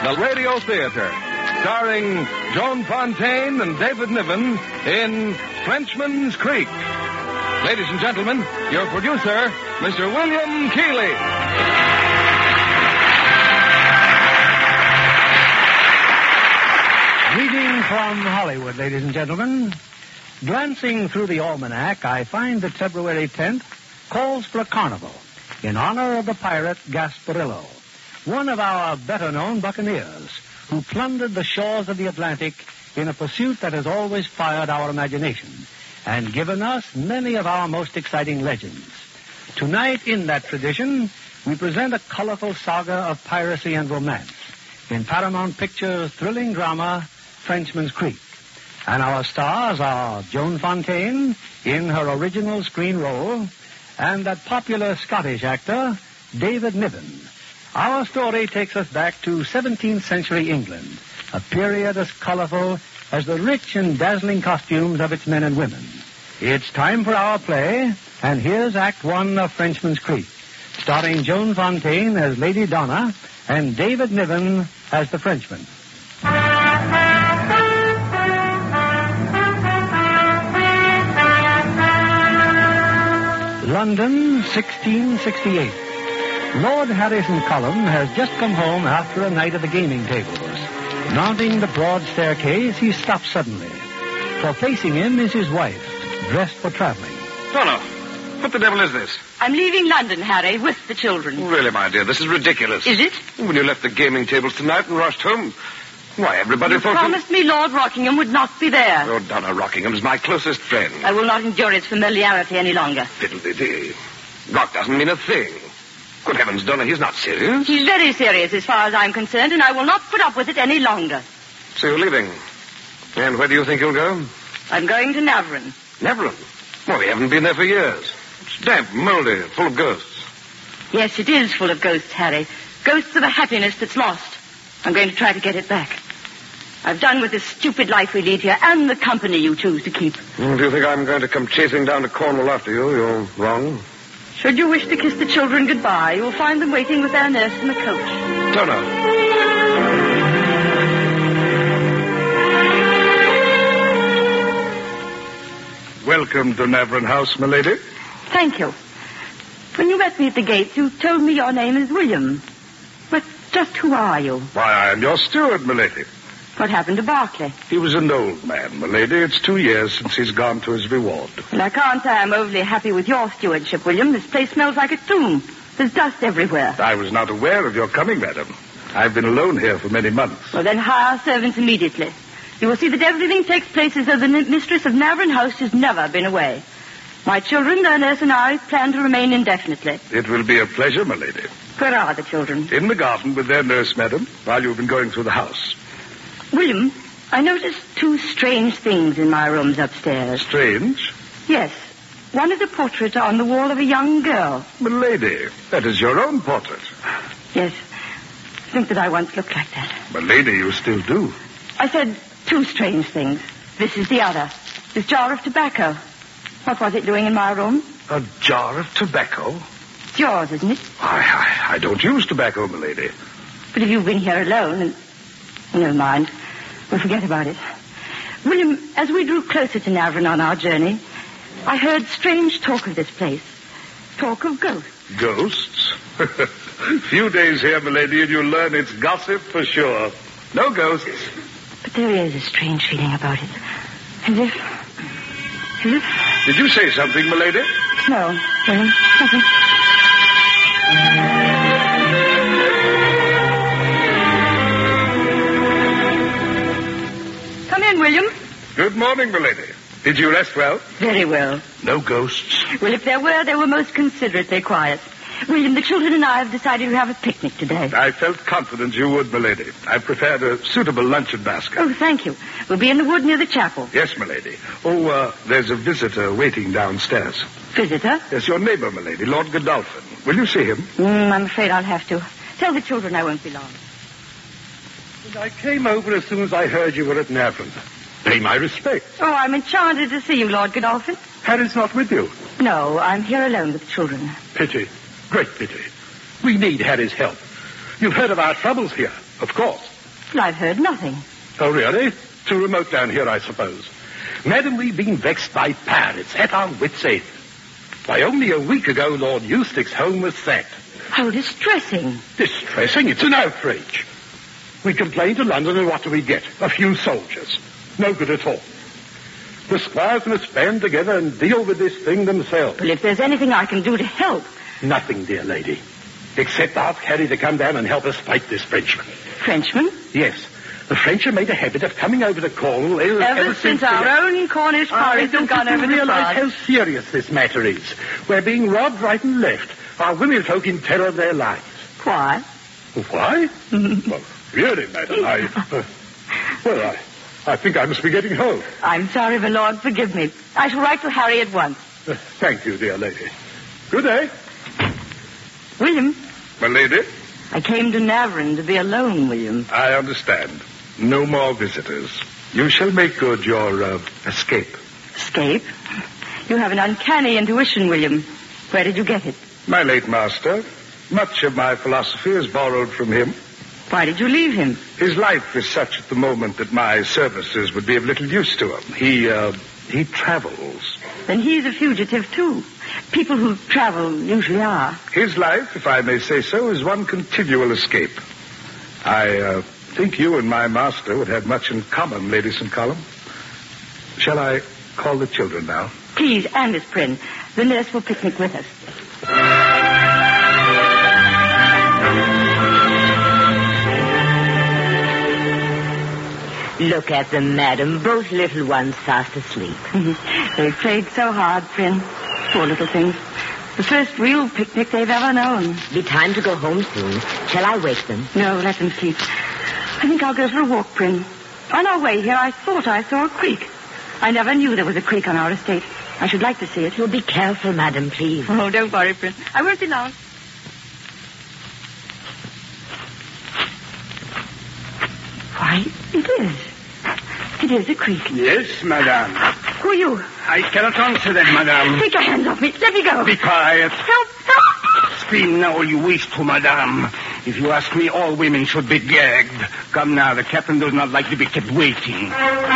the Radio Theater, starring Joan Fontaine and David Niven in Frenchman's Creek. Ladies and gentlemen, your producer, Mr. William Keighley. Greeting from Hollywood, ladies and gentlemen. Glancing through the almanac, I find that February 10th calls for a carnival in honor of the pirate Gasparillo, one of our better-known buccaneers who plundered the shores of the Atlantic in a pursuit that has always fired our imagination and given us many of our most exciting legends. Tonight, in that tradition, we present a colorful saga of piracy and romance in Paramount Pictures' thrilling drama, Frenchman's Creek. And our stars are Joan Fontaine in her original screen role and that popular Scottish actor, David Niven. Our story takes us back to 17th century England, a period as colorful as the rich and dazzling costumes of its men and women. It's time for our play, and here's Act One of Frenchman's Creek, starring Joan Fontaine as Lady Donna and David Niven as the Frenchman. London, 1668. Lord Harrison Cullum has just come home after a night at the gaming tables. Mounting the broad staircase, he stops suddenly. For facing him is his wife, dressed for traveling. Donna, what the devil is this? I'm leaving London, Harry, with the children. Really, my dear, this is ridiculous. Is it? When you left the gaming tables tonight and rushed home, why, everybody You thought promised me Lord Rockingham would not be there. Lord Donna Rockingham's my closest friend. I will not endure his familiarity any longer. Fiddle-dee-dee. Rock doesn't mean a thing. Good heavens, Donna, he's not serious. He's very serious as far as I'm concerned, and I will not put up with it any longer. So you're leaving. And where do you think you'll go? I'm going to Navron. Navron? Well, we haven't been there for years. It's damp, moldy, full of ghosts. Yes, it is full of ghosts, Harry. Ghosts of a happiness that's lost. I'm going to try to get it back. I've done with this stupid life we lead here and the company you choose to keep. Do you think I'm going to come chasing down to Cornwall after you? You're wrong. Should you wish to kiss the children goodbye, you'll find them waiting with their nurse in the coach. Donna. Welcome to Navron House, my lady. Thank you. When you met me at the gate, you told me your name is William. But just who are you? Why, I am your steward, my lady. What happened to Barclay? He was an old man, my lady. It's 2 years since he's gone to his reward. Well, I can't say I'm overly happy with your stewardship, William. This place smells like a tomb. There's dust everywhere. I was not aware of your coming, madam. I've been alone here for many months. Well, then hire servants immediately. You will see that everything takes place as though the mistress of Navron House has never been away. My children, their nurse, and I plan to remain indefinitely. It will be a pleasure, my lady. Where are the children? In the garden with their nurse, madam, while you've been going through the house. William, I noticed two strange things in my rooms upstairs. Strange? Yes. One is a portrait on the wall of a young girl. My lady, that is your own portrait. Yes. Think that I once looked like that. My lady, you still do. I said two strange things. This is the other. This jar of tobacco. What was it doing in my room? A jar of tobacco? It's yours, isn't it? I don't use tobacco, my lady. But if you've been here alone, and... Never mind. We'll forget about it. William, as we drew closer to Navron on our journey, I heard strange talk of this place. Talk of ghosts. Ghosts? Few days here, my lady, and you'll learn it's gossip for sure. No ghosts. But there is a strange feeling about it. As if... Did you say something, my lady? No, William, nothing. Come in, William. Good morning, my lady. Did you rest well? Very well. No ghosts? Well, if there were, they were most considerately quiet. William, the children and I have decided to have a picnic today. I felt confident you would, my lady. I prepared a suitable luncheon basket. Oh, thank you. We'll be in the wood near the chapel. Yes, my lady. Oh, there's a visitor waiting downstairs. Visitor? Yes, your neighbor, my lady, Lord Godolphin. Will you see him? I'm afraid I'll have to. Tell the children I won't be long. I came over as soon as I heard you were at Navron. Pay my respects. Oh, I'm enchanted to see you, Lord Godolphin. Harry's not with you. No, I'm here alone with the children. Pity. Great pity. We need Harry's help. You've heard of our troubles here, of course. Well, I've heard nothing. Oh, really? Too remote down here, I suppose. Madam, we've been vexed by pirates at our wits' end. Why, only a week ago, Lord Eustace's home was sacked. How distressing. Distressing? It's an outrage. We complain to London, and what do we get? A few soldiers. No good at all. The squires must band together and deal with this thing themselves. Well, if there's anything I can do to help. Nothing, dear lady. Except ask Harry to come down and help us fight this Frenchman. Frenchman? Yes. The French have made a habit of coming over to Cornwall ever since our own Cornish pirates have gone over to realize France. how serious this matter is. We're being robbed right and left. Our women folk in terror of their lives. Why? Why? Well, really, madam, I think I must be getting home. I'm sorry, my lord. Forgive me. I shall write to Harry at once. Thank you, dear lady. Good day. William, My lady? I came to Navarone to be alone, William. I understand. No more visitors. You shall make good your escape. Escape? You have an uncanny intuition, William. Where did you get it? My late master. Much of my philosophy is borrowed from him. Why did you leave him? His life is such at the moment that my services would be of little use to him. He travels. Then he's a fugitive, too. People who travel usually are. His life, if I may say so, is one continual escape. I think you and my master would have much in common, Lady St. Column. Shall I call the children now? Please, and Miss Prynne. The nurse will picnic with us. Look at them, madam. Both little ones fast asleep. They've played so hard, Prynne. Poor little things. The first real picnic they've ever known. Be time to go home soon. Shall I wake them? No, let them sleep. I think I'll go for a walk, Prynne. On our way here, I thought I saw a creek. I never knew there was a creek on our estate. I should like to see it. You'll be careful, madam, please. Oh, don't worry, Prynne. I won't be long. Why, it is. It is a creek. Yes, madame. Who are you? I cannot answer that, madame. Take your hands off me. Let me go. Be quiet. Help! Help! Scream now all you wish to, madame. If you ask me, all women should be gagged. Come now, the captain does not like to be kept waiting.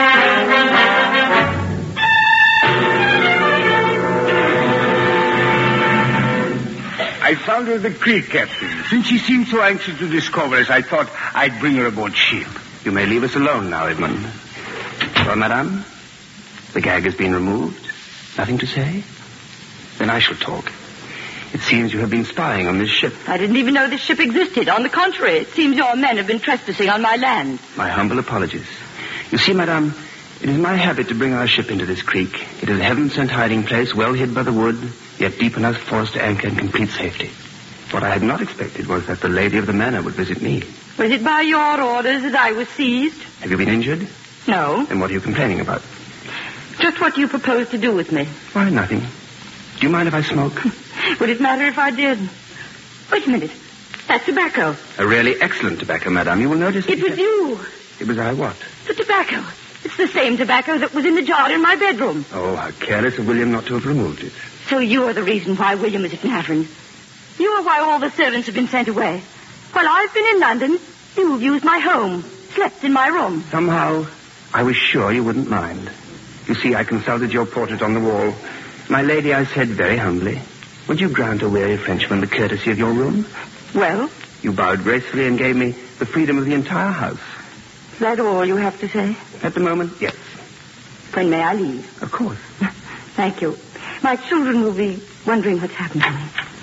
I found her the creek, Captain. Since she seemed so anxious to discover us, I thought I'd bring her aboard ship. You may leave us alone now, Edmund. Well, madame, the gag has been removed. Nothing to say? Then I shall talk. It seems you have been spying on this ship. I didn't even know this ship existed. On the contrary, it seems your men have been trespassing on my land. My humble apologies. You see, madame, it is my habit to bring our ship into this creek. It is a heaven-sent hiding place, well hid by the wood, yet deep enough for us to anchor in complete safety. What I had not expected was that the lady of the manor would visit me. Was it by your orders that I was seized? Have you been injured? No. Then what are you complaining about? Just what you propose to do with me. Why, nothing. Do you mind if I smoke? Would it matter if I did? Wait a minute. That's tobacco. A really excellent tobacco, madame. You will notice... It was you. It was I what? The tobacco. It's the same tobacco that was in the jar in my bedroom. Oh, how careless of William not to have removed it. So you are the reason why William is at Navarone. You are why all the servants have been sent away. While I've been in London, you've used my home, slept in my room. Somehow, I was sure you wouldn't mind. You see, I consulted your portrait on the wall. My lady, I said very humbly, would you grant a weary Frenchman the courtesy of your room? Well? You bowed gracefully and gave me the freedom of the entire house. Is that all you have to say? At the moment, yes. When may I leave? Of course. Thank you. My children will be wondering what's happened to me.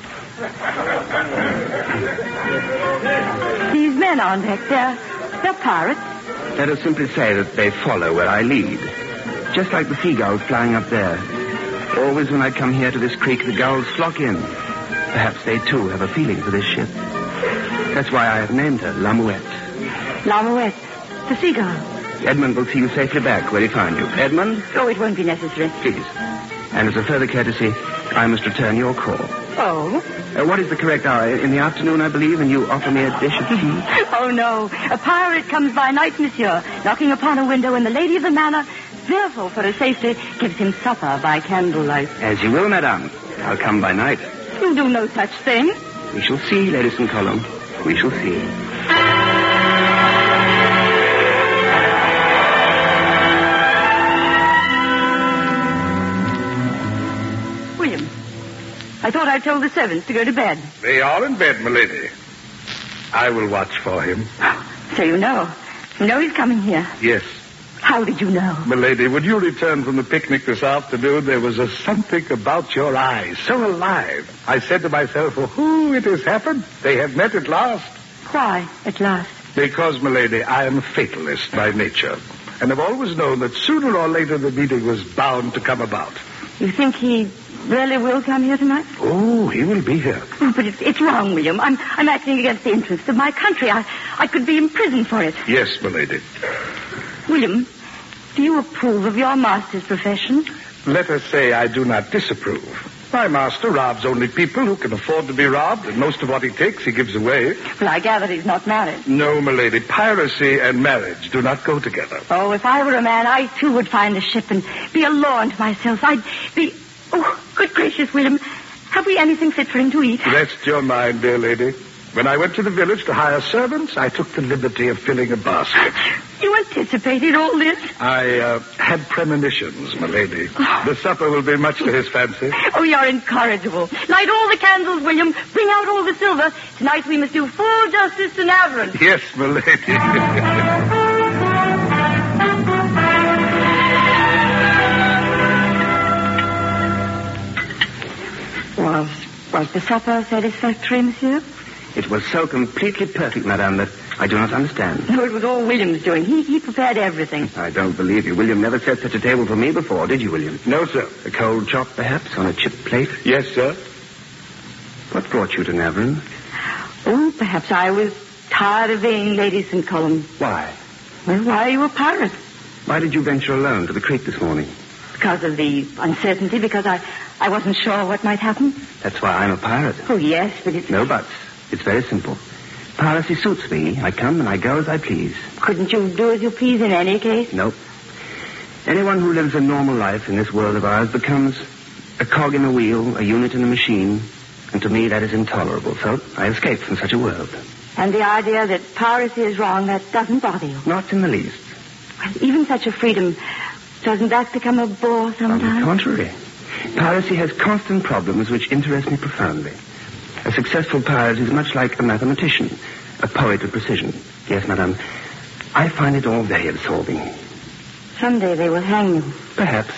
These men on deck, they're pirates. Let us simply say that they follow where I lead. Just like the seagulls flying up there. Always when I come here to this creek, the gulls flock in. Perhaps they, too, have a feeling for this ship. That's why I have named her La Mouette. La Mouette, the seagull. Edmund will see you safely back where he found you. Edmund? Oh, it won't be necessary. Please. And as a further courtesy, I must return your call. Oh? What is the correct hour? In the afternoon, I believe, and you offer me a dish of tea? Oh, no. A pirate comes by night, monsieur, knocking upon a window, and the lady of the manor, fearful for his safety, gives him supper by candlelight. As you will, madame. I'll come by night. You do no such thing. We shall see, Lady St. Column. We shall see. I thought I told the servants to go to bed. They are in bed, milady. I will watch for him. So you know. You know he's coming here. Yes. How did you know? Milady, when you returned from the picnic this afternoon, there was something about your eyes, so alive. I said to myself, oh, it has happened. They have met at last. Why, at last? Because, milady, I am a fatalist by nature, and have always known that sooner or later the meeting was bound to come about. You think he really will come here tonight? Oh, he will be here. Oh, but it's wrong, William. I'm acting against the interests of my country. I could be imprisoned for it. Yes, milady. William, do you approve of your master's profession? Let us say I do not disapprove. My master robs only people who can afford to be robbed, and most of what he takes he gives away. Well, I gather he's not married. No, milady. Piracy and marriage do not go together. Oh, if I were a man, I too would find a ship and be a law unto myself. I'd be... Oh, good gracious, William. Have we anything fit for him to eat? Rest your mind, dear lady. When I went to the village to hire servants, I took the liberty of filling a basket. You anticipated all this? I had premonitions, milady. The supper will be much to his fancy. Oh, you're incorrigible. Light all the candles, William. Bring out all the silver. Tonight we must do full justice to Navron. Yes, milady. Was the supper satisfactory, monsieur? It was so completely perfect, madame, that I do not understand. No, it was all William's doing. He prepared everything. I don't believe you. William never set such a table for me before, did you, William? No, sir. A cold chop, perhaps, on a chipped plate? Yes, sir. What brought you to Navron? Oh, perhaps I was tired of being Lady St. Column. Why? Well, why are you a pirate? Why did you venture alone to the creek this morning? Because of the uncertainty, because I wasn't sure what might happen. That's why I'm a pirate. Oh, yes, but it's... No buts. It's very simple. Piracy suits me. I come and I go as I please. Couldn't you do as you please in any case? Nope. Anyone who lives a normal life in this world of ours becomes a cog in a wheel, a unit in a machine, and to me that is intolerable. So I escaped from such a world. And the idea that piracy is wrong, that doesn't bother you? Not in the least. Well, even such a freedom, doesn't that become a bore sometimes? On the contrary. Piracy has constant problems which interest me profoundly. A successful pirate is much like a mathematician, a poet of precision. Yes, madame, I find it all very absorbing. Someday they will hang you. Perhaps.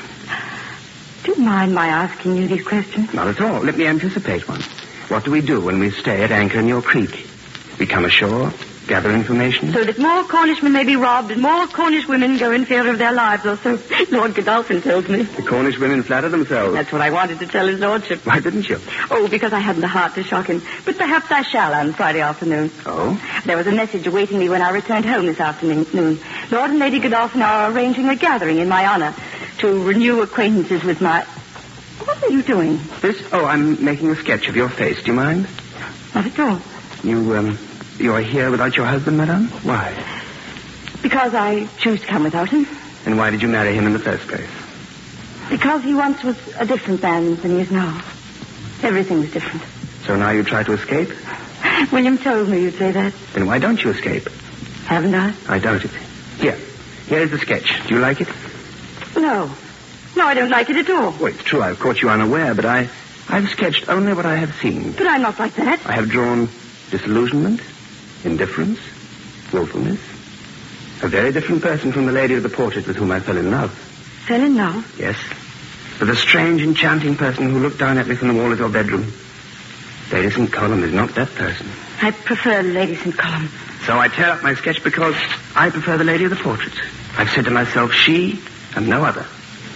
Do you mind my asking you these questions? Not at all. Let me anticipate one. What do we do when we stay at anchor in your creek? We come ashore, gather information. So that more Cornishmen may be robbed and more Cornish women go in fear of their lives, or so Lord Godolphin tells me. The Cornish women flatter themselves. That's what I wanted to tell his lordship. Why didn't you? Oh, because I hadn't the heart to shock him. But perhaps I shall on Friday afternoon. Oh? There was a message awaiting me when I returned home this afternoon. Lord and Lady Godolphin are arranging a gathering in my honor to renew acquaintances with my... What are you doing? This? Oh, I'm making a sketch of your face. Do you mind? Not at all. You are here without your husband, madame? Why? Because I choose to come without him. And why did you marry him in the first place? Because he once was a different man than he is now. Everything's different. So now you try to escape? William told me you'd say that. Then why don't you escape? Haven't I? I doubt it. Here is the sketch. Do you like it? No. No, I don't like it at all. Well, it's true I've caught you unaware, but I've sketched only what I have seen. But I'm not like that. I have drawn disillusionment, indifference, willfulness. A very different person from the lady of the portrait with whom I fell in love. Fell in love? Yes. With a strange, enchanting person who looked down at me from the wall of your bedroom. Lady St. Column is not that person. I prefer Lady St. Column. So I tear up my sketch because I prefer the lady of the portrait. I've said to myself, she and no other.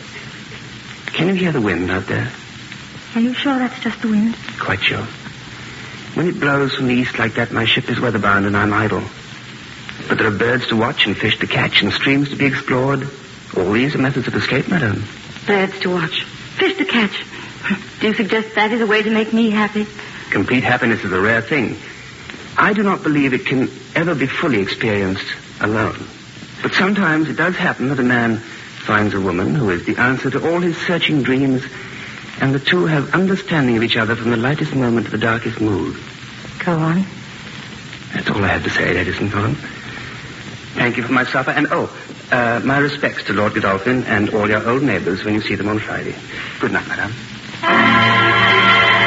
Can you hear the wind out there? Are you sure that's just the wind? Quite sure. When it blows from the east like that, my ship is weatherbound and I'm idle. But there are birds to watch and fish to catch and streams to be explored. All these are methods of escape, madame. Birds to watch. Fish to catch. Do you suggest that is a way to make me happy? Complete happiness is a rare thing. I do not believe it can ever be fully experienced alone. But sometimes it does happen that a man finds a woman who is the answer to all his searching dreams, and the two have understanding of each other from the lightest moment to the darkest mood. Go on. That's all I have to say, Lady St. Column. Thank you for my supper, and my respects to Lord Godolphin and all your old neighbors when you see them on Friday. Good night, madame.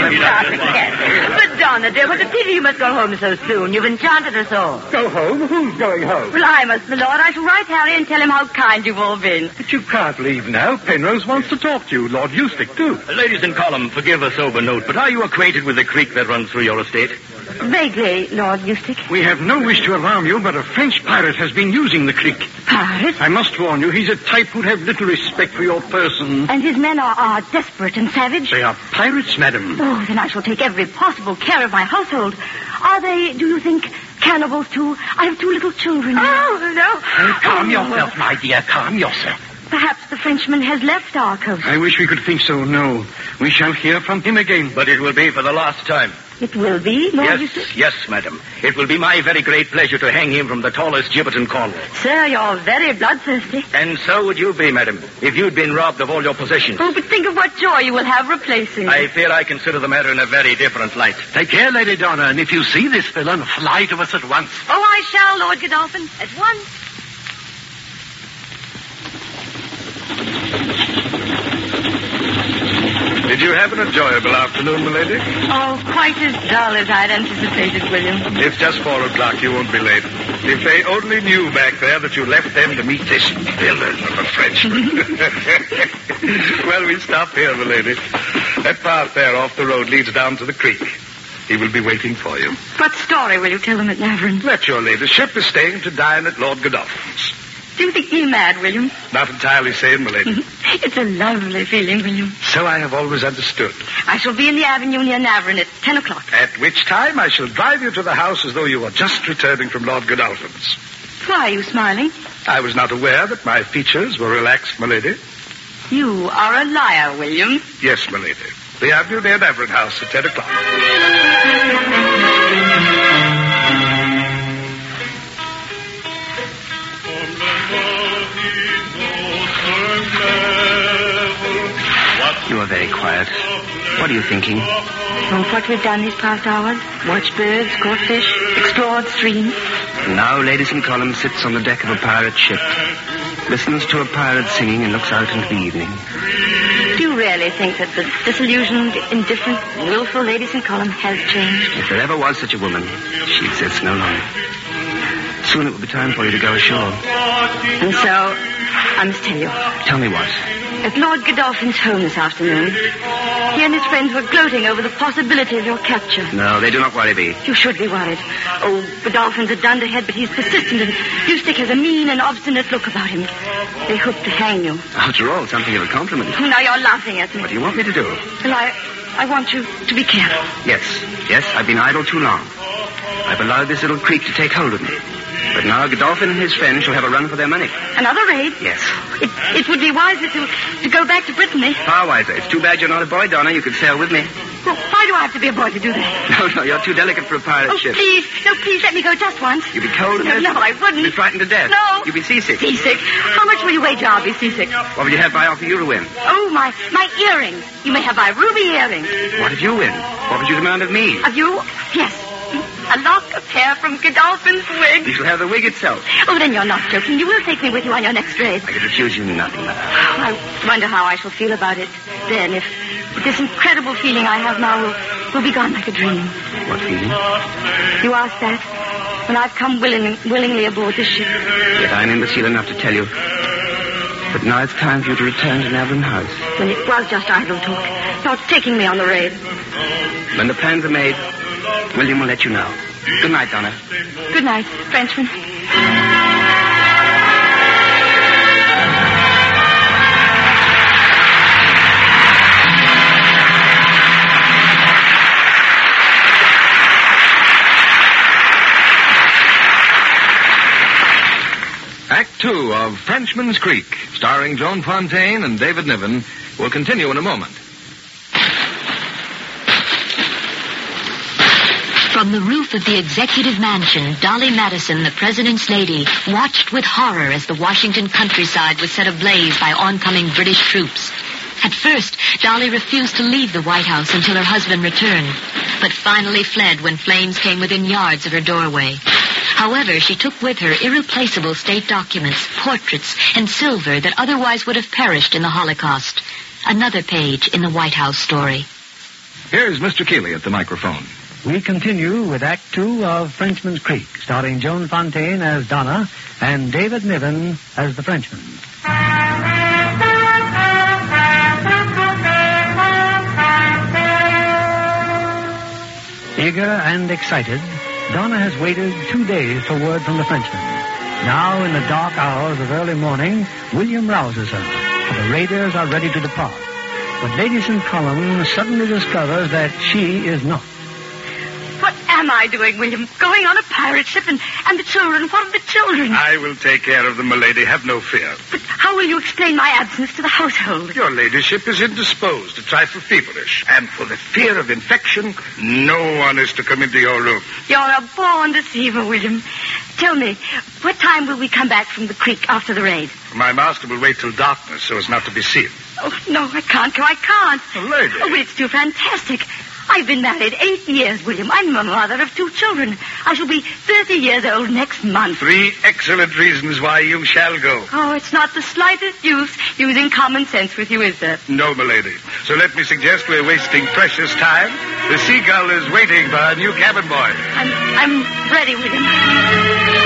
But, Donna, dear, what a pity you must go home so soon. You've enchanted us all. Go home? Who's going home? Well, I must, my lord. I shall write Harry and tell him how kind you've all been. But you can't leave now. Penrose wants to talk to you. Lord Eustace, too. Ladies in column, forgive a sober note, but are you acquainted with the creek that runs through your estate? Vaguely, Lord Eustace. We have no wish to alarm you, but a French pirate has been using the creek. Pirate? I must warn you, he's a type who'd have little respect for your person. And his men are desperate and savage? They are pirates, madam. Oh, then I shall take every possible care of my household. Are they, do you think, cannibals, too? I have 2 little children. Oh, no. Calm yourself, my dear. Calm yourself. Perhaps the Frenchman has left our coast. I wish we could think so. No. We shall hear from him again. But it will be for the last time. It will be, Lord Eustace? Yes, madam. It will be my very great pleasure to hang him from the tallest gibbet in Cornwall. Sir, you're very bloodthirsty. And so would you be, madam, if you'd been robbed of all your possessions. Oh, but think of what joy you will have replacing. I fear I consider the matter in a very different light. Take care, Lady Donna, and if you see this villain, fly to us at once. Oh, I shall, Lord Godolphin, at once. Did you have an enjoyable afternoon, milady? Oh, quite as dull as I'd anticipated, William. It's just 4 o'clock. You won't be late. If they only knew back there that you left them to meet this villain of a Frenchman. Well, we stop here, milady. That path there off the road leads down to the creek. He will be waiting for you. What story will you tell them at Navern? That your ladyship is staying to dine at Lord Godolphin's. Do you think me mad, William? Not entirely sane, milady. It's a lovely feeling, William. So I have always understood. I shall be in the avenue near Navern at 10 o'clock. At which time I shall drive you to the house as though you were just returning from Lord Godolphin's. Why are you smiling? I was not aware that my features were relaxed, milady. You are a liar, William. Yes, milady. The avenue near Navern House at 10 o'clock. You are very quiet. What are you thinking? Of what we've done these past hours. Watched birds, caught fish, explored streams. And now Ladies in Column sits on the deck of a pirate ship, listens to a pirate singing, and looks out into the evening. Do you really think that the disillusioned, indifferent, willful Ladies in Column has changed? If there ever was such a woman, she exists no longer. Soon it will be time for you to go ashore. And so, I must tell you. Tell me what? At Lord Godolphin's home this afternoon, he and his friends were gloating over the possibility of your capture. No, they do not worry me. You should be worried. Oh, Godolphin's a dunderhead, but he's persistent, and Eustace has a mean and obstinate look about him. They hope to hang you. After all, something of a compliment. Now you're laughing at me. What do you want me to do? Well, I want you to be careful. Yes, I've been idle too long. I've allowed this little creek to take hold of me. But now Godolphin and his friends shall have a run for their money. Another raid? Yes. It would be wiser to go back to Brittany. Far wiser. It's too bad you're not a boy, Donna. You could sail with me. Well, why do I have to be a boy to do that? No, you're too delicate for a pirate ship. Please, let me go just once. You'd be cold and No, I wouldn't. You'd be frightened to death. No. You'd be seasick. Seasick? How much will you wager I'll be seasick? What will you have if I offer you to win? Oh, my earrings. You may have my ruby earrings. What if you win? What would you demand of me? Of you? Yes. A lock of hair from Godolphin's wig. You shall have the wig itself. Oh, then you're not joking. You will take me with you on your next raid. I could refuse you nothing. I wonder how I shall feel about it then, if this incredible feeling I have now will be gone like a dream. What feeling? You asked that when I've come willingly aboard this ship. Yet I'm imbecile enough to tell you. But now it's time for you to return to Navern House. When it was just idle talk. Not taking me on the raid. When the plans are made, William will let you know. Good night, Donna. Good night, Frenchman. Act 2 of Frenchman's Creek, starring Joan Fontaine and David Niven, will continue in a moment. From the roof of the executive mansion, Dolly Madison, the president's lady, watched with horror as the Washington countryside was set ablaze by oncoming British troops. At first, Dolly refused to leave the White House until her husband returned, but finally fled when flames came within yards of her doorway. However, she took with her irreplaceable state documents, portraits, and silver that otherwise would have perished in the Holocaust. Another page in the White House story. Here's Mr. Keeley at the microphone. We continue with Act 2 of Frenchman's Creek, starring Joan Fontaine as Donna and David Niven as the Frenchman. Eager and excited, Donna has waited 2 days for word from the Frenchman. Now, in the dark hours of early morning, William rouses her, for the raiders are ready to depart. But Lady St. Column suddenly discovers that she is not. What am I doing, William? Going on a pirate ship and the children? What of the children? I will take care of them, milady. Have no fear. But how will you explain my absence to the household? Your ladyship is indisposed, a trifle feverish. And for the fear of infection, no one is to come into your room. You're a born deceiver, William. Tell me, what time will we come back from the creek after the raid? My master will wait till darkness so as not to be seen. Oh, no, I can't go. I can't. Lady. Oh, it's too fantastic. I've been married 8 years, William. I'm a mother of 2 children. I shall be 30 years old next month. 3 excellent reasons why you shall go. Oh, it's not the slightest use using common sense with you, is there? No, milady. So let me suggest we're wasting precious time. The Seagull is waiting for our new cabin boy. I'm ready, William.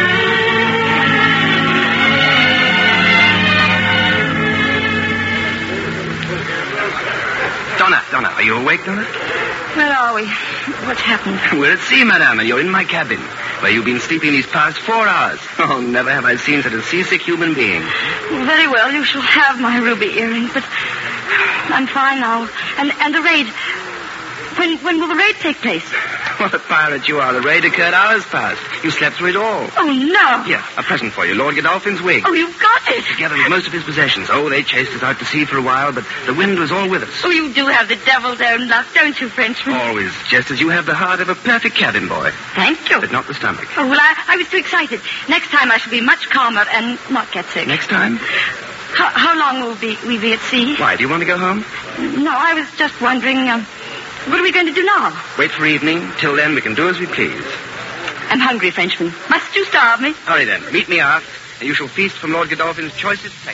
Donna, are you awake, Donna? Where are we? What's happened? We're at sea, madame, and you're in my cabin, where you've been sleeping these past 4 hours. Oh, never have I seen such a seasick human being. Very well, you shall have my ruby earrings, but I'm fine now. And the raid. When will the raid take place? What a pirate you are. The raid occurred hours past. You slept through it all. Oh, no. Here, a present for you, Lord Godolphin's wig. Oh, you've got it. Together with most of his possessions. Oh, they chased us out to sea for a while, but the wind was all with us. Oh, you do have the devil's own luck, don't you, Frenchman? Always, just as you have the heart of a perfect cabin boy. Thank you. But not the stomach. Oh, well, I was too excited. Next time I shall be much calmer and not get sick. Next time? How long will we be at sea? Why, do you want to go home? No, I was just wondering, what are we going to do now? Wait for evening. Till then, we can do as we please. I'm hungry, Frenchman. Must you starve me? Hurry then. Meet me aft, and you shall feast from Lord Godolphin's choicest plate.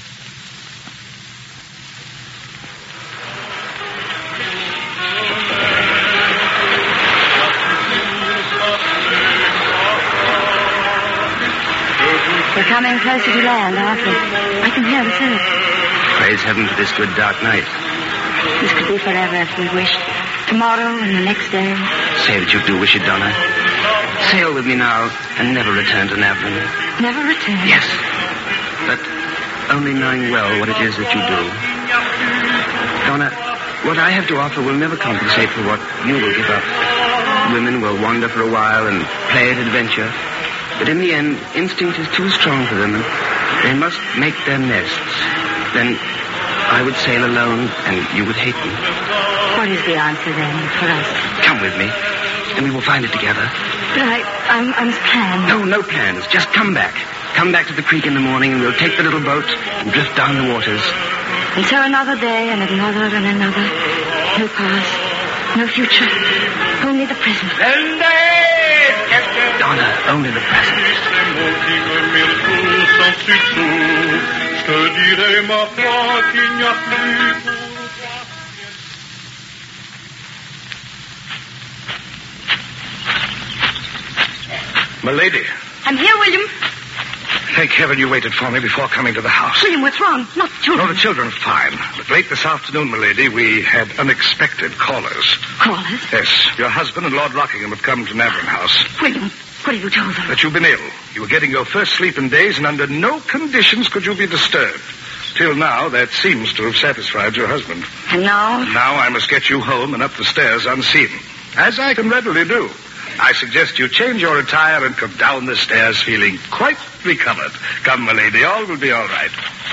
We're coming closer to land, aren't we? I can hear the surf. Praise heaven for this good dark night. This could be forever if we wished. Tomorrow and the next day. Say that you do wish it, Donna. Sail with me now and never return to Navron. Never return? Yes. But only knowing well what it is that you do. Donna, what I have to offer will never compensate for what you will give up. Women will wander for a while and play at adventure. But in the end, instinct is too strong for them, and they must make their nests. Then I would sail alone, and you would hate me. What is the answer, then, for us? Come with me, and we will find it together. But I'm planned. No plans. Just come back. Come back to the creek in the morning, and we'll take the little boat and drift down the waters. And so another day, and another, and another. No past, no future. Only the present. Donna, only the present. Milady. I'm here, William. Thank heaven you waited for me before coming to the house. William, what's wrong? Not the children. No, the children are fine. But late this afternoon, milady, we had unexpected callers. Callers? Yes. Your husband and Lord Rockingham have come to Navron House. William, what have you told them? That you've been ill. You were getting your first sleep in days, and under no conditions could you be disturbed. Till now, that seems to have satisfied your husband. And now? Now I must get you home and up the stairs unseen. As I can readily do. I suggest you change your attire and come down the stairs feeling quite recovered. Come, my lady, all will be all right.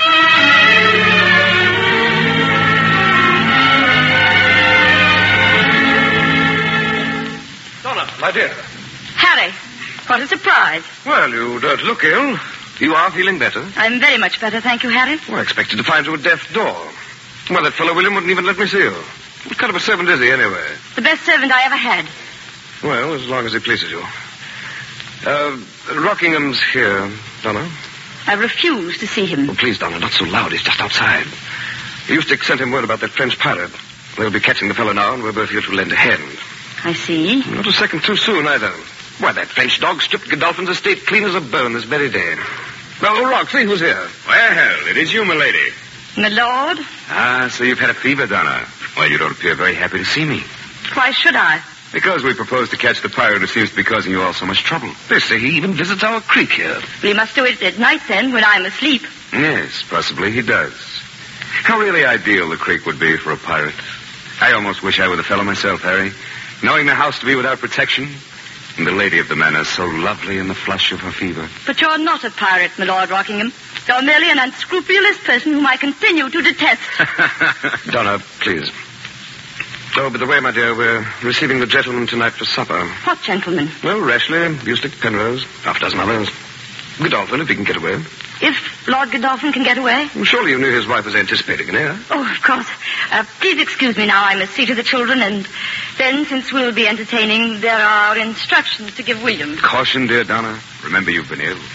Donna, my dear. Harry, what a surprise. Well, you don't look ill. You are feeling better? I'm very much better, thank you, Harry. Well, I expected to find you at death's door. Well, that fellow William wouldn't even let me see you. What kind of a servant is he, anyway? The best servant I ever had. Well, as long as it pleases you. Rockingham's here, Donna. I refuse to see him. Oh, please, Donna, not so loud. He's just outside. Eustace sent him word about that French pirate. We'll be catching the fellow now, and we're both here to lend a hand. I see. Not a second too soon, either. Why, that French dog stripped Godolphin's estate clean as a bone this very day. Well, Roxy, who's here? Well, it is you, my lady. My lord? Ah, so you've had a fever, Donna. Well, you don't appear very happy to see me. Why should I? Because we propose to catch the pirate who seems to be causing you all so much trouble. They say he even visits our creek here. We must do it at night, then, when I'm asleep. Yes, possibly he does. How really ideal the creek would be for a pirate. I almost wish I were the fellow myself, Harry. Knowing the house to be without protection, and the lady of the manor so lovely in the flush of her fever. But you're not a pirate, my Lord Rockingham. You're merely an unscrupulous person whom I continue to detest. Donna, please. Oh, by the way, my dear, we're receiving the gentlemen tonight for supper. What gentlemen? Well, Rashleigh, Bustick, Penrose, half a dozen others. Godolphin, if he can get away. If Lord Godolphin can get away? Well, surely you knew his wife was anticipating an heir. Oh, of course. Please excuse me now. I must see to the children, and then, since we'll be entertaining, there are instructions to give William. Caution, dear Donna. Remember you've been ill.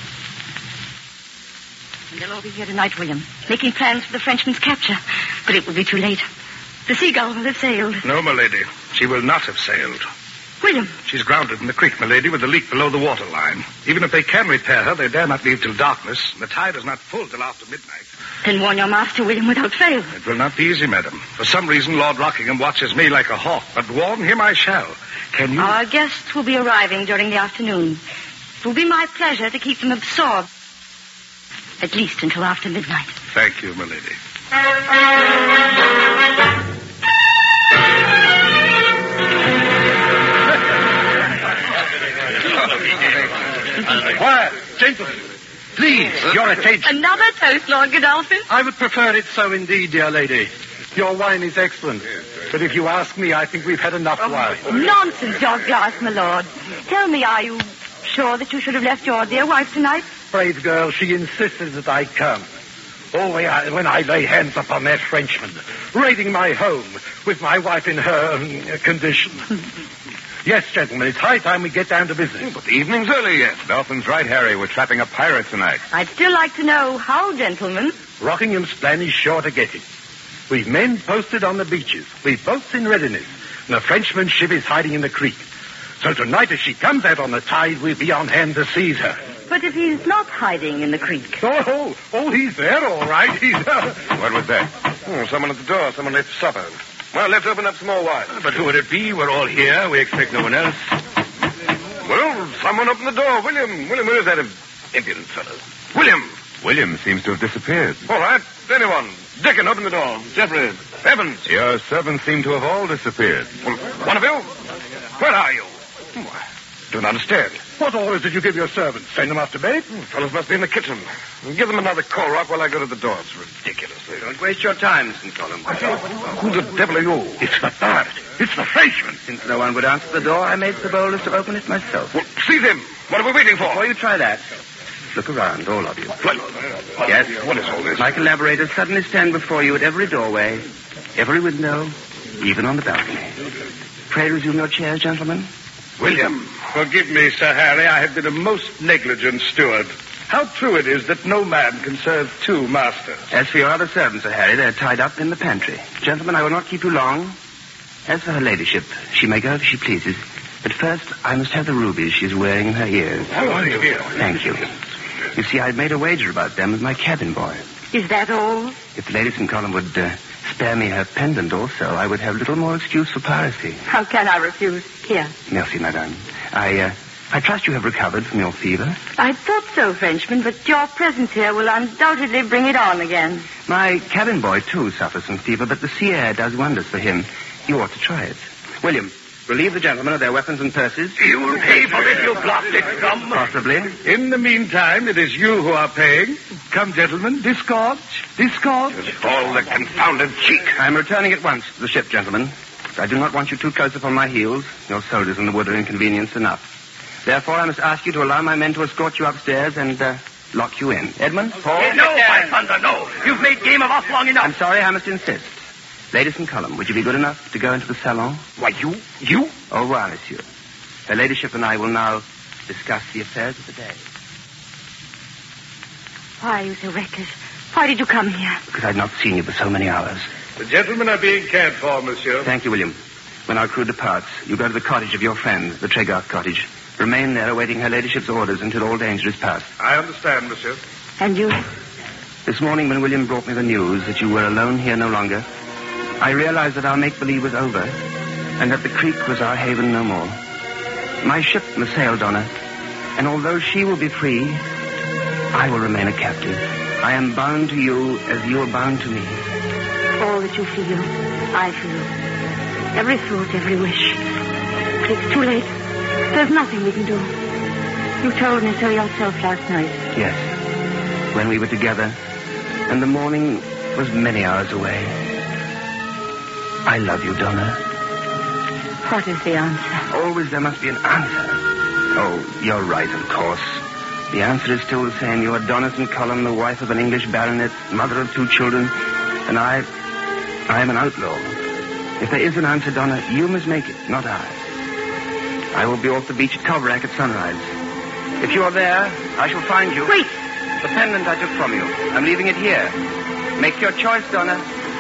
And they'll all be here tonight, William, making plans for the Frenchman's capture. But it will be too late. The Seagull will have sailed. No, my lady. She will not have sailed. William. She's grounded in the creek, my lady, with a leak below the waterline. Even if they can repair her, they dare not leave till darkness. The tide is not full till after midnight. Then warn your master, William, without fail. It will not be easy, madam. For some reason, Lord Rockingham watches me like a hawk, but warn him I shall. Can you... Our guests will be arriving during the afternoon. It will be my pleasure to keep them absorbed. At least until after midnight. Thank you, my lady. Quiet, gentlemen. Please, your attention. Another toast, Lord Godolphin. I would prefer it so indeed, dear lady. Your wine is excellent. But if you ask me, I think we've had enough wine. Nonsense, your glass, my lord. Tell me, are you sure that you should have left your dear wife tonight? Brave girl, she insisted that I come. Oh, when I lay hands upon that Frenchman, raiding my home with my wife in her condition. Yes, gentlemen, it's high time we get down to business. But the evening's early yet. Dolphin's right, Harry. We're trapping a pirate tonight. I'd still like to know how, gentlemen. Rockingham's plan is sure to get him. We've men posted on the beaches. We've boats in readiness. And a Frenchman's ship is hiding in the creek. So tonight, as she comes out on the tide, we'll be on hand to seize her. But if he's not hiding in the creek? Oh, he's there, all right. What was that? Oh, someone at the door. Someone left supper. Well, let's open up some more wine. But who would it be? We're all here. We expect no one else. Well, someone open the door. William, where's that impudent fellow? William seems to have disappeared. All right. Anyone. Dickon, open the door. Jeffrey. Evans. Your servants seem to have all disappeared. Well, one of you? Where are you? I don't understand. What orders did you give your servants? Send them off to bed? Fellows must be in the kitchen. Give them another call, Rock, while I go to the door. It's ridiculous. Don't waste your time, Mr. Column. Who the devil are you? It's the pirate. It's the Frenchman. Since no one would answer the door, I made the boldest to open it myself. Well, seize him. What are we waiting for? Before you try that, look around, all of you. Yes? What is all this? My collaborators suddenly stand before you at every doorway, every window, even on the balcony. Pray resume your chairs, gentlemen. William. Forgive me, Sir Harry. I have been a most negligent steward. How true it is that no man can serve two masters. As for your other servants, Sir Harry, they're tied up in the pantry. Gentlemen, I will not keep you long. As for her ladyship, she may go if she pleases. But first, I must have the rubies she's wearing in her ears. How are you here? Thank you. You see, I'd made a wager about them with my cabin boy. Is that all? If the Lady St. Column would spare me her pendant also, I would have little more excuse for piracy. How can I refuse? Here. Merci, madame. I trust you have recovered from your fever. I thought so, Frenchman, but your presence here will undoubtedly bring it on again. My cabin boy, too, suffers from fever, but the sea air does wonders for him. You ought to try it. William, relieve the gentlemen of their weapons and purses. You'll pay for this, you blasted scum. Possibly. In the meantime, it is you who are paying. Come, gentlemen, disgorge. All the confounded cheek. I'm returning at once to the ship, gentlemen. I do not want you too close upon my heels. Your soldiers in the wood are inconvenienced enough. Therefore, I must ask you to allow my men to escort you upstairs and lock you in. Edmund, Paul? No, by thunder, no. You've made game of us long enough. I'm sorry, I must insist. Lady St. Column, would you be good enough to go into the salon? Why, you? Au revoir, monsieur. Her ladyship and I will now discuss the affairs of the day. Why are you so reckless? Why did you come here? Because I've not seen you for so many hours. The gentlemen are being cared for, monsieur. Thank you, William. When our crew departs, you go to the cottage of your friend, the Tregarth cottage. Remain there awaiting her ladyship's orders until all danger is past. I understand, monsieur. And you? This morning when William brought me the news that you were alone here no longer, I realized that our make-believe was over and that the creek was our haven no more. My ship must sail, Donna, and although she will be free, I will remain a captive. I am bound to you as you are bound to me. All that you feel, I feel. Every thought, every wish. But it's too late. There's nothing we can do. You told me so yourself last night. Yes. When we were together, and the morning was many hours away. I love you, Donna. What is the answer? Always there must be an answer. Oh, you're right, of course. The answer is still the same. You are Donison Cullum, the wife of an English baronet, mother of 2 children, and I am an outlaw. If there is an answer, Donna, you must make it, not I. I will be off the beach at Coverack at sunrise. If you are there, I shall find you. Wait! The pendant I took from you. I'm leaving it here. Make your choice, Donna.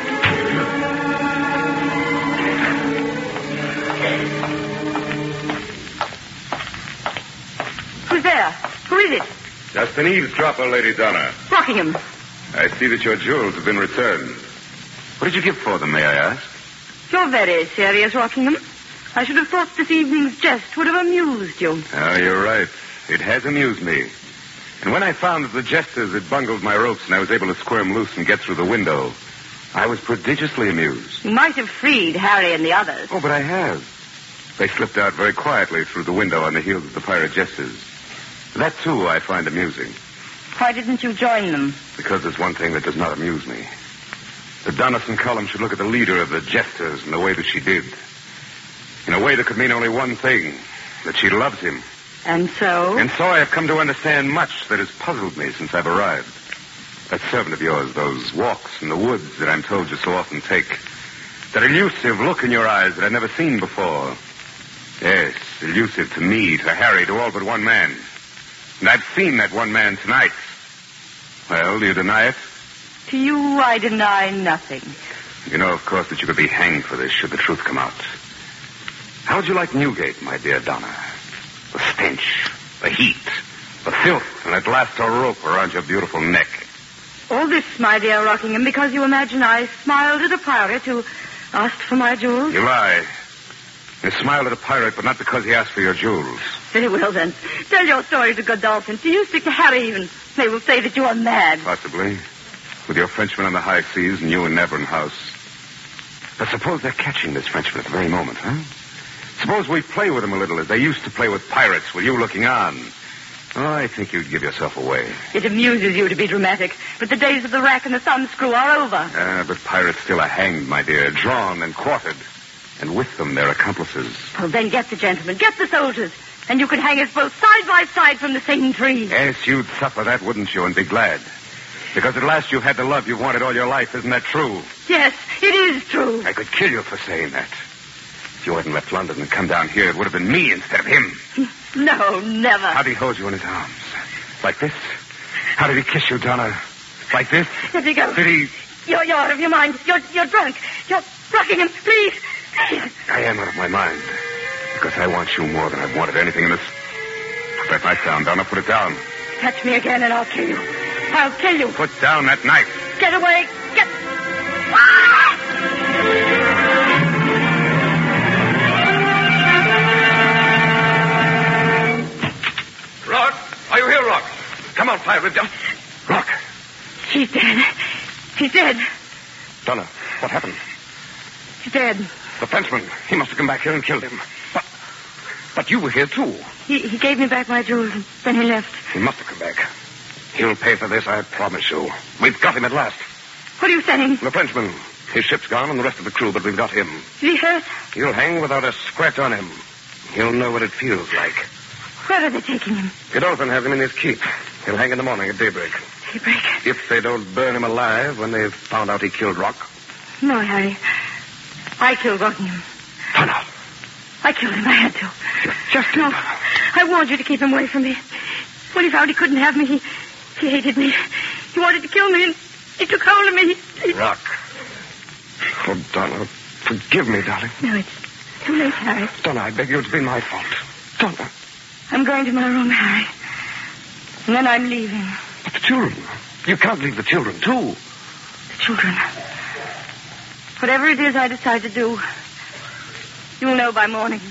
Who's there? Who is it? Just an eavesdropper, Lady Donna. Rockingham. I see that your jewels have been returned. What did you give for them, may I ask? You're very serious, Rockingham. I should have thought this evening's jest would have amused you. Oh, you're right. It has amused me. And when I found that the jesters had bungled my ropes and I was able to squirm loose and get through the window, I was prodigiously amused. You might have freed Harry and the others. Oh, but I have. They slipped out very quietly through the window on the heels of the pirate jesters. That, too, I find amusing. Why didn't you join them? Because there's one thing that does not amuse me. That Donison Cullum should look at the leader of the jesters in the way that she did. In a way that could mean only one thing, that she loves him. And so? And so I have come to understand much that has puzzled me since I've arrived. That servant of yours, those walks in the woods that I'm told you so often take. That elusive look in your eyes that I've never seen before. Yes, elusive to me, to Harry, to all but one man. And I've seen that one man tonight. Well, do you deny it? To you, I deny nothing. You know, of course, that you could be hanged for this should the truth come out. How would you like Newgate, my dear Donna? The stench, the heat, the filth, and at last a rope around your beautiful neck. All this, my dear Rockingham, because you imagine I smiled at a pirate who asked for my jewels? You lie. You smiled at a pirate, but not because he asked for your jewels. Very well, then. Tell your story to Godolphin. Do you stick to Harry even? They will say that you are mad. Possibly. With your Frenchman on the high seas and you in Nevern House. But suppose they're catching this Frenchman at the very moment, huh? Suppose we play with him a little as they used to play with pirates with you looking on. Oh, I think you'd give yourself away. It amuses you to be dramatic, but the days of the rack and the thumbscrew are over. But pirates still are hanged, my dear, drawn and quartered. And with them, their accomplices. Well, then get the gentlemen, get the soldiers, and you can hang us both side by side from the same tree. Yes, you'd suffer that, wouldn't you, and be glad. Because at last you've had the love you've wanted all your life, isn't that true? Yes, it is true. I could kill you for saying that. If you hadn't left London and come down here, it would have been me instead of him. No, never. How did he hold you in his arms? Like this? How did he kiss you, Donna? Like this? Let me go. Did he... You're out of your mind. You're drunk. You're Rockingham, please. Please. I am out of my mind. Because I want you more than I've wanted anything in this... Put that knife down, Donna. Put it down. Touch me again and I'll kill you. I'll kill you. Put down that knife. Get away. Get... Rock, are you here, Rock? Come on, pirate. Rock. She's dead. She's dead. Donna, what happened? She's dead. The Frenchman. He must have come back here and killed him. But you were here, too. He gave me back my jewels, and then he left. He must have come back. He'll pay for this, I promise you. We've got him at last. What are you saying? The Frenchman. His ship's gone and the rest of the crew, but we've got him. Is he hurt? He'll hang without a scratch on him. He'll know what it feels like. Where are they taking him? Godolphin has him in his keep. He'll hang in the morning at daybreak. Daybreak? If they don't burn him alive when they've found out he killed Rock. No, Harry. I killed Rockingham. Donna. I killed him. I had to. Just no. I warned you to keep him away from me. When he found he couldn't have me, he hated me. He wanted to kill me, and he took hold of me. Rock. Oh, Donna, forgive me, darling. No, it's too late, Harry. Donna, I beg you, it's been my fault. Donna. I'm going to my room, Harry. And then I'm leaving. But the children. You can't leave the children, too. The children. Whatever it is I decide to do, you'll know by morning.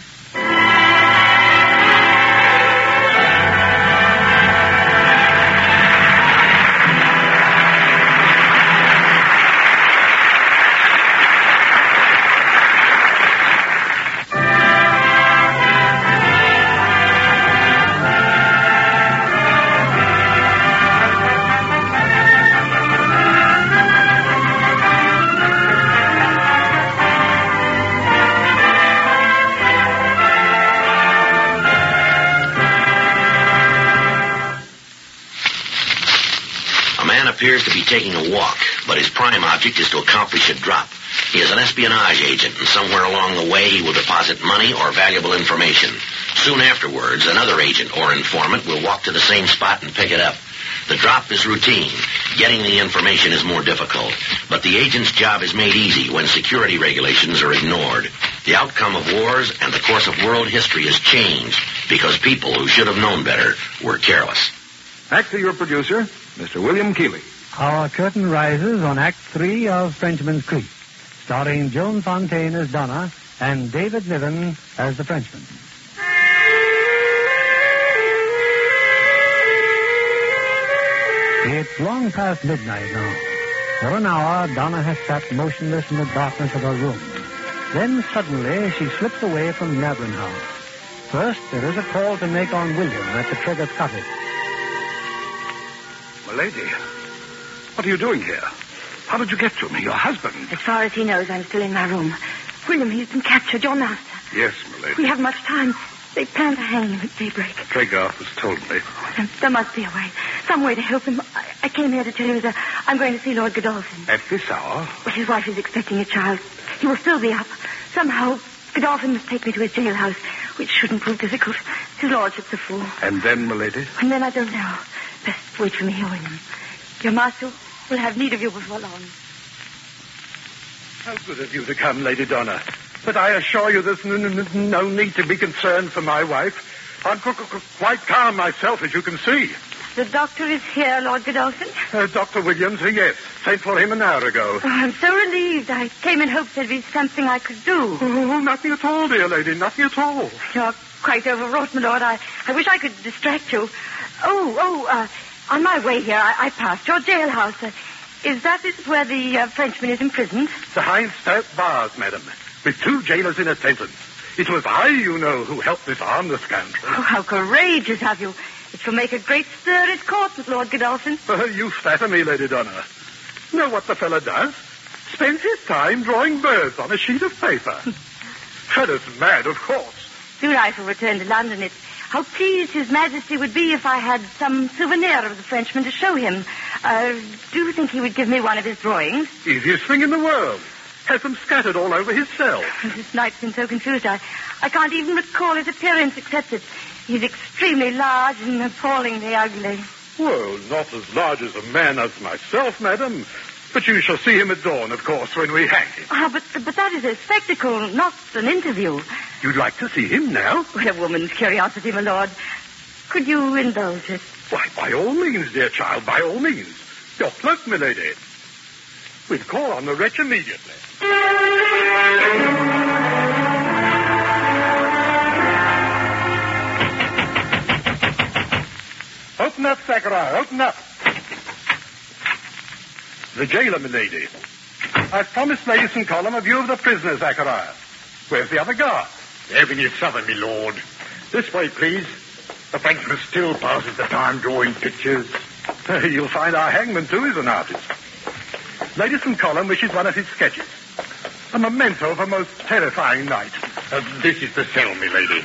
Appears to be taking a walk, but his prime object is to accomplish a drop. He is an espionage agent, and somewhere along the way he will deposit money or valuable information. Soon afterwards, another agent or informant will walk to the same spot and pick it up. The drop is routine. Getting the information is more difficult, but the agent's job is made easy when security regulations are ignored. The outcome of wars and the course of world history is changed because people who should have known better were careless. Back to your producer, Mr. William Keighley. Our curtain rises on Act 3 of Frenchman's Creek, starring Joan Fontaine as Donna and David Niven as the Frenchman. It's long past midnight now. For an hour, Donna has sat motionless in the darkness of her room. Then suddenly she slips away from Navron House. First, there is a call to make on William at the Trigger's cottage. Milady, what are you doing here? How did you get to me? Your husband? As far as he knows, I'm still in my room. William, he's been captured, your master. Yes, milady. We haven't much time. They plan to hang him at daybreak. Tregarth has told me. There must be a way. Some way to help him. I came here to tell you that I'm going to see Lord Godolphin. At this hour? Well, his wife is expecting a child. He will still be up. Somehow, Godolphin must take me to his jailhouse, which shouldn't prove difficult. His lordship's a fool. And then, milady? And then I don't know. Best wait for me here, William. Your master will have need of you before long. How good of you to come, Lady Donna. But I assure you there's no need to be concerned for my wife. I'm quite calm myself, as you can see. The doctor is here, Lord Godolphin? Dr. Williams, yes. Sent for him an hour ago. Oh, I'm so relieved. I came in hopes there'd be something I could do. Oh, nothing at all, dear lady. Nothing at all. You're quite overwrought, my lord. I wish I could distract you. On my way here, I passed your jailhouse. Is that where the Frenchman is imprisoned? Behind stout bars, madam, with 2 jailers in attendance. It was I, you know, who helped disarm the scoundrel. Oh, how courageous of you. It will make a great stir at court with Lord Godolphin. You flatter me, Lady Donna. Know what the fellow does? Spends his time drawing birds on a sheet of paper. Fellow's mad, of course. Soon I shall return to London. How pleased His Majesty would be if I had some souvenir of the Frenchman to show him. Do you think he would give me one of his drawings? Easiest thing in the world. Has them scattered all over his cell. This night's been so confused, I can't even recall his appearance, except that he's extremely large and appallingly ugly. Well, not as large as a man as myself, madam. But you shall see him at dawn, of course, when we hang him. But that is a spectacle, not an interview. You'd like to see him now? Well, a woman's curiosity, my lord. Could you indulge it? Why, by all means, dear child, by all means. Your cloak, milady. We'll call on the wretch immediately. Open up, Zachariah, open up. The jailer, milady. I've promised Lady St. Column a view of the prisoner, Zachariah. Where's the other guard? Avenue Southern, my lord. This way, please. The Frenchman still passes the time drawing pictures. You'll find our hangman, too, is an artist. Lady St. Column wishes one of his sketches. A memento of a most terrifying night. This is the cell, my lady.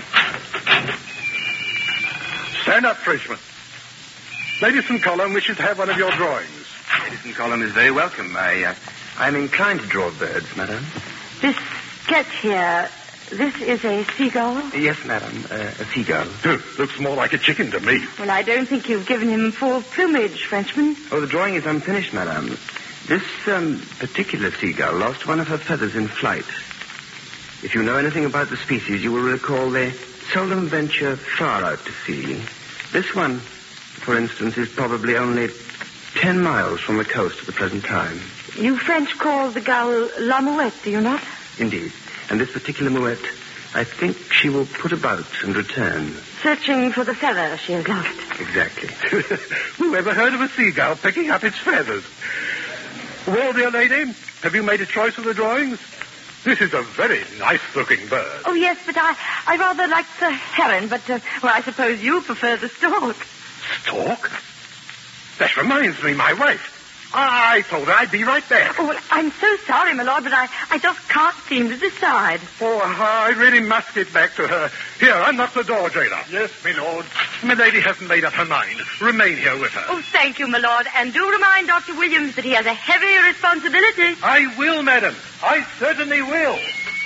Stand up, Frenchman. Lady St. Column wishes to have one of your drawings. Lady St. Column is very welcome. I'm inclined to draw birds, madam. This sketch here, this is a seagull? Yes, madam, a seagull. Looks more like a chicken to me. Well, I don't think you've given him full plumage, Frenchman. Oh, the drawing is unfinished, madam. This particular seagull lost one of her feathers in flight. If you know anything about the species, you will recall they seldom venture far out to sea. This one, for instance, is probably only 10 miles from the coast at the present time. You French call the gull La Mouette, do you not? Indeed. And this particular Mouette, I think she will put about and return. Searching for the feather she has lost. Exactly. Who ever heard of a seagull picking up its feathers? Well, dear lady, have you made a choice of the drawings? This is a very nice-looking bird. Oh, yes, but I rather like the heron, but, I suppose you prefer the stork. Stork? That reminds me, my wife. I told her I'd be right there. Oh, well, I'm so sorry, my lord, but I just can't seem to decide. Oh, I really must get back to her. Here, unlock the door, jailer. Yes, my lord. My lady hasn't made up her mind. Remain here with her. Oh, thank you, my lord. And do remind Dr. Williams that he has a heavy responsibility. I will, madam. I certainly will.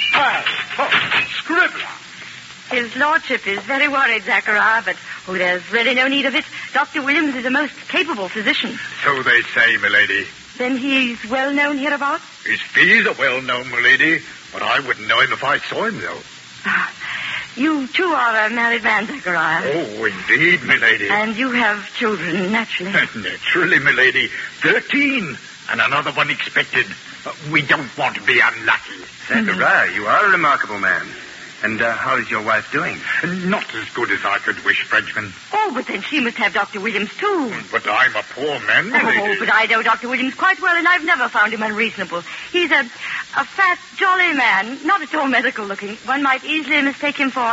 Scribbler. His lordship is very worried, Zachariah, but there's really no need of it. Dr. Williams is a most capable physician. So they say, milady. Then he's well known hereabouts? His fees are well known, milady, but I wouldn't know him if I saw him, though. You, too, are a married man, Zachariah. Oh, indeed, milady. And you have children, naturally. Naturally, milady. 13, and another one expected. We don't want to be unlucky. Zachariah, you are a remarkable man. And how is your wife doing? Not as good as I could wish, Frenchman. Oh, but then she must have Dr. Williams, too. But I'm a poor man, milady. Oh, but I know Dr. Williams quite well, and I've never found him unreasonable. He's a fat, jolly man, not at all medical-looking. One might easily mistake him for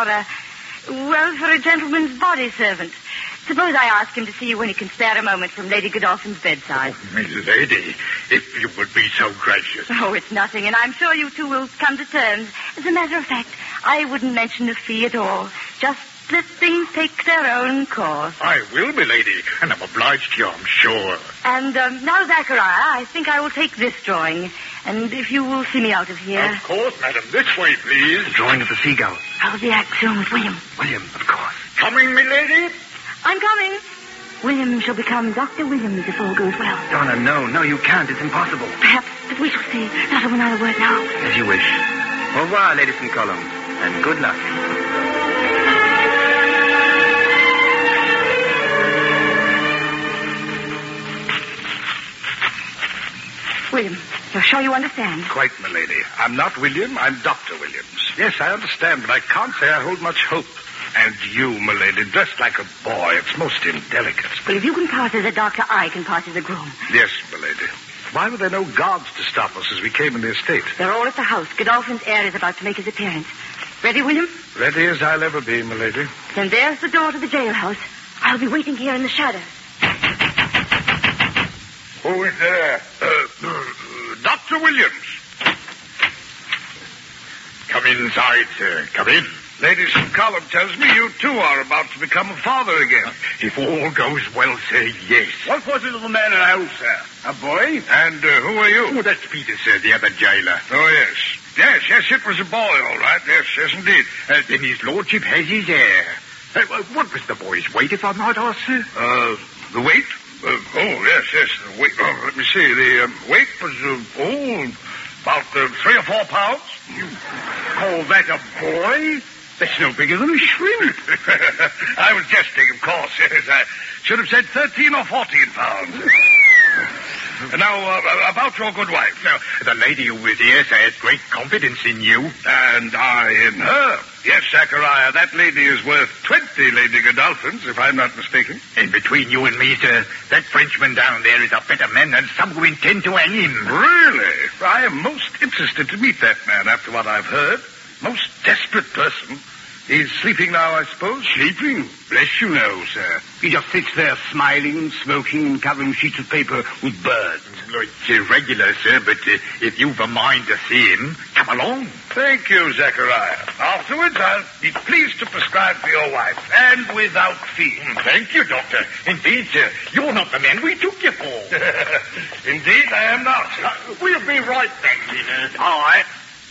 a gentleman's body servant. Suppose I ask him to see you when he can spare a moment from Lady Godolphin's bedside. Oh, milady, if you would be so gracious. Oh, it's nothing, and I'm sure you two will come to terms. As a matter of fact, I wouldn't mention the fee at all. Just let things take their own course. I will, milady, and I'm obliged to you, I'm sure. And now, Zachariah, I think I will take this drawing. And if you will see me out of here. Of course, madam. This way, please. The drawing of the seagull. How's the act soon with William? William, of course. Coming, milady? I'm coming. William shall become Dr. Williams if all goes well. Donna, no, you can't. It's impossible. Perhaps, but we shall see. Not another word now. As you wish. Au revoir, Lady St. Column, and good luck. William, you're sure you understand? Quite, milady. I'm not William, I'm Dr. Williams. Yes, I understand, but I can't say I hold much hope. And you, milady, dressed like a boy, it's most indelicate. Well, if you can pass as a doctor, I can pass as a groom. Yes, milady. Why were there no guards to stop us as we came in the estate? They're all at the house. Godolphin's heir is about to make his appearance. Ready, William? Ready as I'll ever be, milady. Then there's the door to the jailhouse. I'll be waiting here in the shadows. Who is there? Dr. Williams. Come inside, sir. Come in. Lady St. Column tells me you, too, are about to become a father again. If all goes well, sir, yes. What was the little man in the house, sir? A boy? And who are you? Oh, that's Peter, sir, the other jailer. Oh, yes. Yes, it was a boy, all right. Yes, indeed. Then his lordship has his heir. What was the boy's weight, if I might ask, sir? The weight? Yes, the weight. Oh, let me see. The weight was, about 3 or 4 pounds. You call that a boy? That's no bigger than a shrimp. I was jesting, of course. Yes, I should have said 13 or 14 pounds. Now, about your good wife. Now, the lady who was here has great confidence in you. And I in her. Yes, Zachariah, that lady is worth 20 Lady Godolphins, if I'm not mistaken. And between you and me, sir, that Frenchman down there is a better man than some who intend to hang him. Really? I am most interested to meet that man after what I've heard. Most desperate person. He's sleeping now, I suppose? Sleeping? Bless you, no, sir. He just sits there smiling, smoking, and covering sheets of paper with birds. It's irregular, sir, but if you've a mind to see him, come along. Thank you, Zachariah. Afterwards, I'll be pleased to prescribe for your wife, and without fee. Thank you, Doctor. Indeed, sir, you're not the man we took you for. Indeed, I am not. We'll be right back, Peter. All right.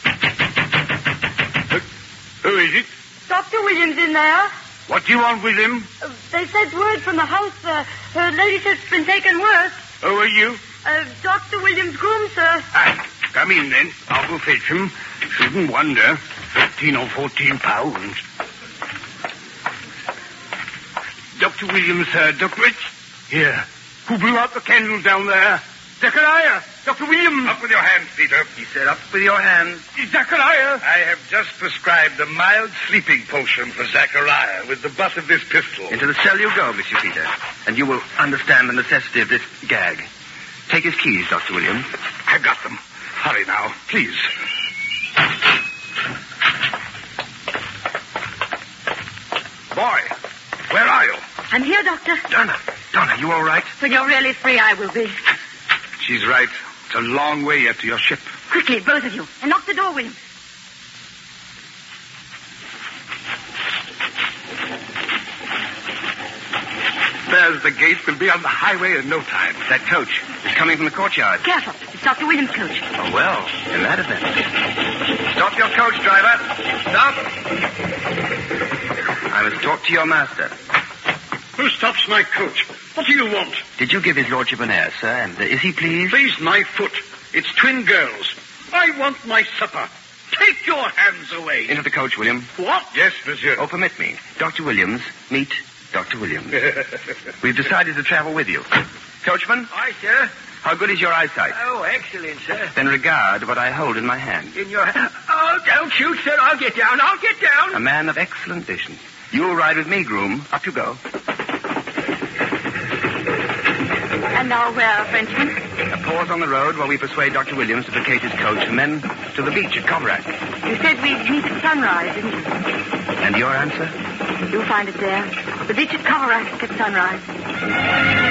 Who is it? Dr. Williams in there. What do you want with him? They sent word from the house. Her ladyship's been taken worse. Who are you? Dr. Williams' groom, sir. Come in, then. I'll go fetch him. Shouldn't wonder. 13 or 14 pounds. Dr. Williams, sir. Dr. Here. Who blew out the candle down there? Zachariah! Dr. Williams! Up with your hands, Peter. He said, up with your hands. Zachariah! I have just prescribed a mild sleeping potion for Zachariah with the butt of this pistol. Into the cell you go, Monsieur Peter, and you will understand the necessity of this gag. Take his keys, Dr. Williams. I got them. Hurry now, please. Boy, where are you? I'm here, Doctor. Donna, you all right? When you're really free, I will be. She's right. It's a long way yet to your ship. Quickly, both of you, and lock the door, William. There's the gate. We'll be on the highway in no time. That coach is coming from the courtyard. Careful. It's Dr. Williams' coach. Oh, well, in that event. Stop your coach, driver. Stop. I must talk to your master. Who stops my coach? What do you want? Did you give his lordship an air, sir? And is he pleased? Please, my foot. It's twin girls. I want my supper. Take your hands away. Into the coach, William. What? Yes, monsieur. Oh, permit me. Dr. Williams, meet Dr. Williams. We've decided to travel with you. Coachman? Aye, sir. How good is your eyesight? Oh, excellent, sir. Then regard what I hold in my hand. In your hand. Oh, don't shoot, sir. I'll get down. A man of excellent vision. You'll ride with me, groom. Up you go. And now where, Frenchman? A pause on the road while we persuade Dr. Williams to vacate his coach and then to the beach at Coverack. You said we'd meet at sunrise, didn't you? And your answer? You'll find it there. The beach at Coverack at sunrise.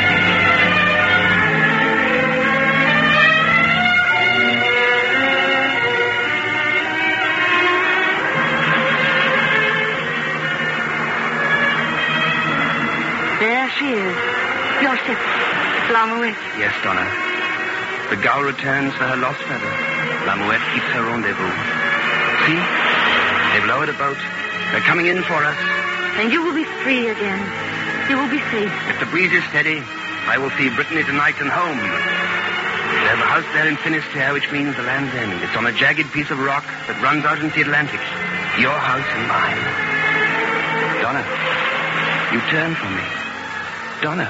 There she is. Your ship. Lamouette. Yes, Donna. The gull returns for her lost feather. Lamouette keeps her rendezvous. See? They've lowered a boat. They're coming in for us. And you will be free again. You will be safe. If the breeze is steady, I will see Brittany tonight and home. There's a house there in Finisterre, which means the land's end. It's on a jagged piece of rock that runs out into the Atlantic. Your house and mine. Donna, you turn from me. Donna.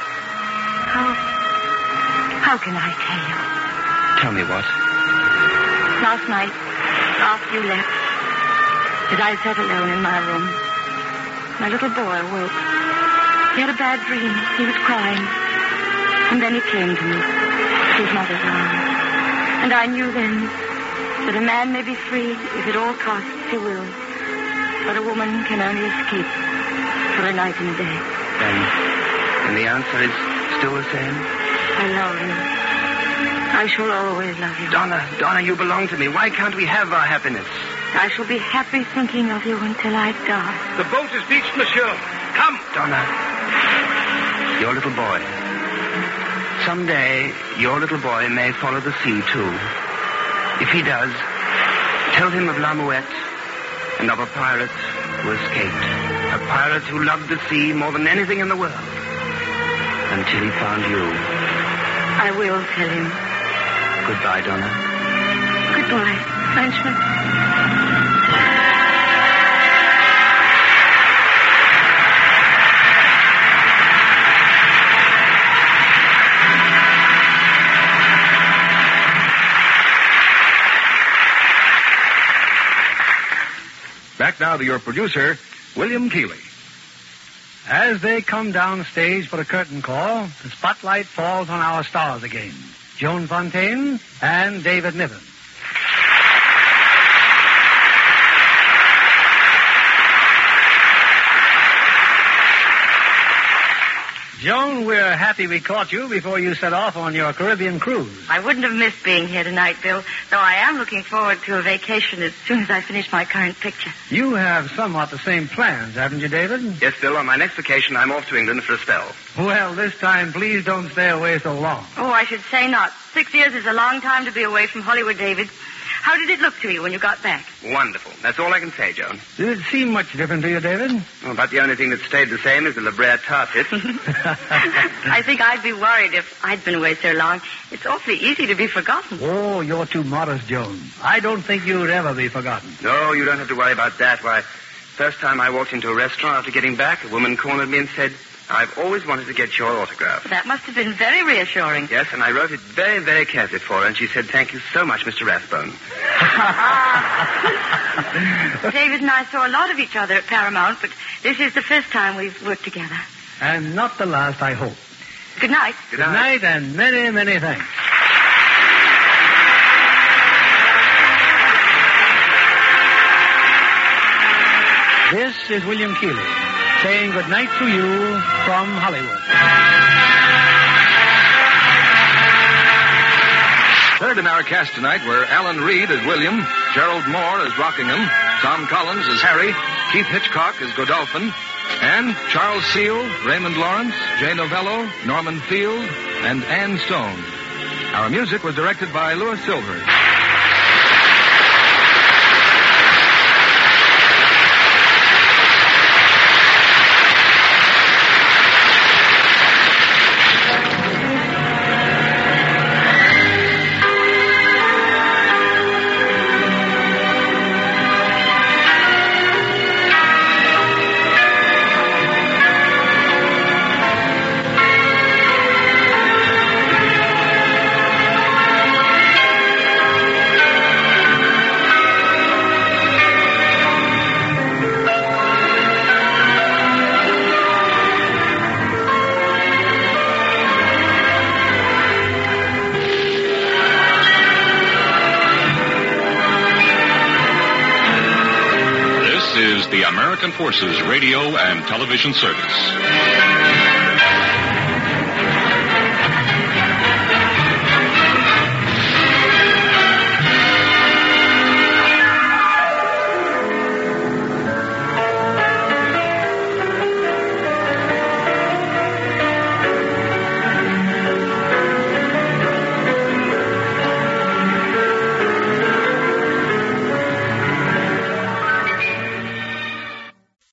How can I tell you? Tell me what? Last night, after you left, as I sat alone in my room, my little boy awoke. He had a bad dream. He was crying. And then he came to me, his mother's arms. And I knew then that a man may be free if at all costs he will. But a woman can only escape for a night and a day. And the answer is still the same? I love you. I shall always love you. Donna, you belong to me. Why can't we have our happiness? I shall be happy thinking of you until I die. The boat is beached, monsieur. Come. Donna, your little boy. Someday, your little boy may follow the sea, too. If he does, tell him of Lamouette and of a pirate who escaped. A pirate who loved the sea more than anything in the world. Until he found you. I will tell him. Goodbye, Donna. Goodbye, Frenchman. Back now to your producer, William Keighley. As they come downstage for the curtain call, the spotlight falls on our stars again, Joan Fontaine and David Niven. Joan, we're happy we caught you before you set off on your Caribbean cruise. I wouldn't have missed being here tonight, Bill, though I am looking forward to a vacation as soon as I finish my current picture. You have somewhat the same plans, haven't you, David? Yes, Bill. On my next vacation, I'm off to England for a spell. Well, this time, please don't stay away so long. Oh, I should say not. 6 years is a long time to be away from Hollywood, David. How did it look to you when you got back? Wonderful. That's all I can say, Joan. Did it seem much different to you, David? Well, about the only thing that stayed the same is the La Brea target. I think I'd be worried if I'd been away so long. It's awfully easy to be forgotten. Oh, you're too modest, Joan. I don't think you'd ever be forgotten. No, you don't have to worry about that. Why, first time I walked into a restaurant after getting back, a woman cornered me and said, I've always wanted to get your autograph. That must have been very reassuring. Yes, and I wrote it very, very carefully for her, and she said, thank you so much, Mr. Rathbone. David and I saw a lot of each other at Paramount, but this is the first time we've worked together. And not the last, I hope. Good night. Good night, and many, many thanks. This is William Keighley saying good night to you from Hollywood. Third in our cast tonight were Alan Reed as William, Gerald Moore as Rockingham, Tom Collins as Harry, Keith Hitchcock as Godolphin, and Charles Seal, Raymond Lawrence, Jay Novello, Norman Field, and Ann Stone. Our music was directed by Louis Silver. American Forces Radio and Television Service.